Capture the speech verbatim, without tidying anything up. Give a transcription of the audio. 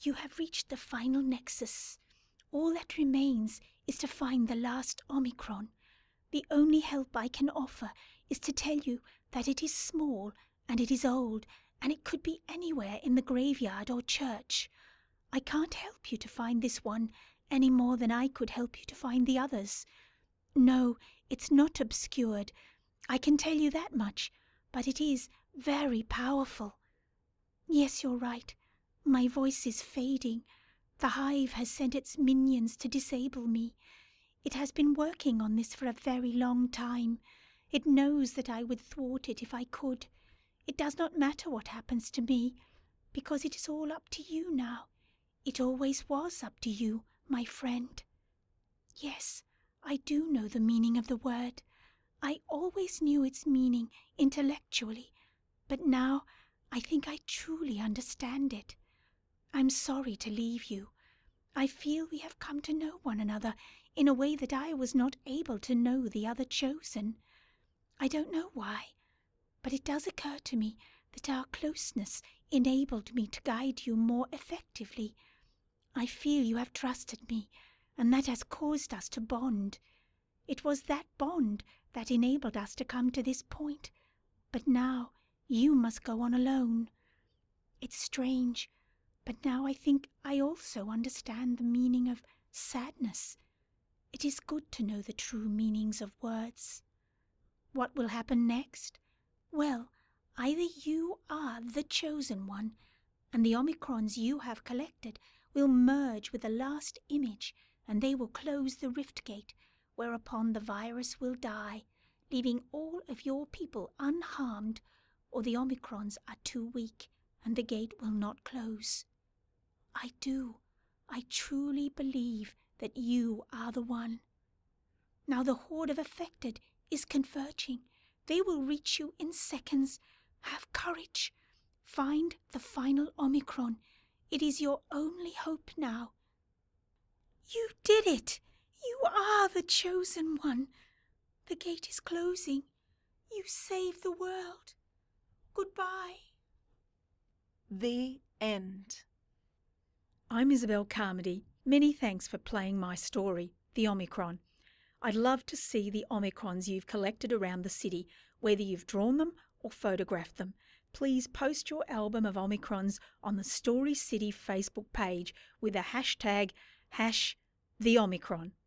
You have reached the final nexus. All that remains is to find the last Omicron. The only help I can offer is to tell you that it is small and it is old, and it could be anywhere in the graveyard or church. I can't help you to find this one any more than I could help you to find the others. No, it's not obscured. I can tell you that much, but it is very powerful. Yes, you're right. My voice is fading. The hive has sent its minions to disable me. It has been working on this for a very long time. It knows that I would thwart it if I could. It does not matter what happens to me, because it is all up to you now. It always was up to you, my friend. Yes, I do know the meaning of the word. I always knew its meaning intellectually, but now I think I truly understand it. I'm sorry to leave you. I feel we have come to know one another in a way that I was not able to know the other chosen. I don't know why, but it does occur to me that our closeness enabled me to guide you more effectively. I feel you have trusted me, and that has caused us to bond. It was that bond that enabled us to come to this point, but now you must go on alone. It's strange, but now I think I also understand the meaning of sadness. It is good to know the true meanings of words. What will happen next? Well, either you are the chosen one, and the Omicrons you have collected will merge with the last image, and they will close the rift gate, whereupon the virus will die, leaving all of your people unharmed, or the Omicrons are too weak, and the gate will not close. I do. I truly believe that you are the one. Now the horde of affected is converging. They will reach you in seconds. Have courage. Find the final Omicron. It is your only hope now. You did it! You are the chosen one. The gate is closing. You saved the world. Goodbye. The end. I'm Isabel Carmody. Many thanks for playing my story, The Omicron. I'd love to see the Omicrons you've collected around the city, whether you've drawn them or photographed them. Please post your album of Omicrons on the Story City Facebook page with the hashtag hash the Omicron.